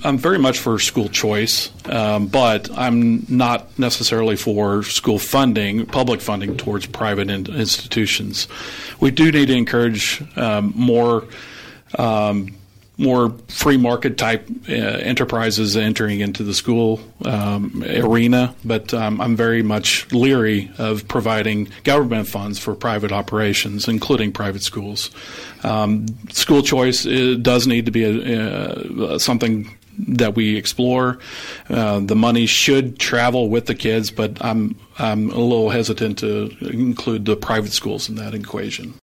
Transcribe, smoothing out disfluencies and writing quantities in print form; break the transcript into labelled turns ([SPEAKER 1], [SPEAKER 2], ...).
[SPEAKER 1] I'm very much for school choice, but I'm not necessarily for school funding, public funding towards private institutions. We do need to encourage more free market type enterprises entering into the school arena, but I'm very much leery of providing government funds for private operations, including private schools. School choice does need to be something that we explore. The money should travel with the kids, but I'm a little hesitant to include the private schools in that equation.